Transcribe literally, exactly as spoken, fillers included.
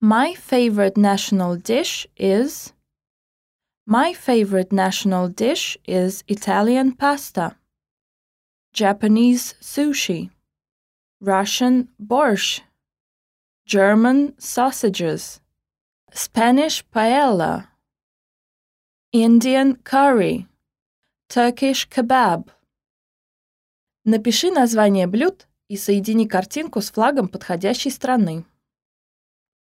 My favorite national dish is... My favorite national dish is Italian pasta, Japanese sushi, Russian borscht, German sausages, Spanish paella, Indian curry, Turkish kebab. Напиши название блюд и соедини картинку с флагом подходящей страны.